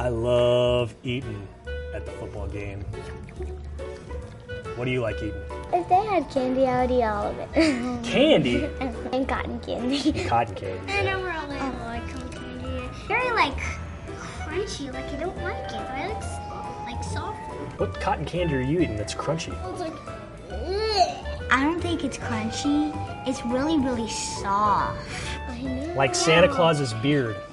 I love eating at the football game. What do you like eating? If they had candy, I would eat all of it. Candy? And cotton candy. Cotton candy. I don't really like cotton candy. Very crunchy. I don't like it. I like soft. What cotton candy are you eating that's crunchy? It's like, I don't think it's crunchy. It's really, really soft. I know. Like Santa Claus's beard.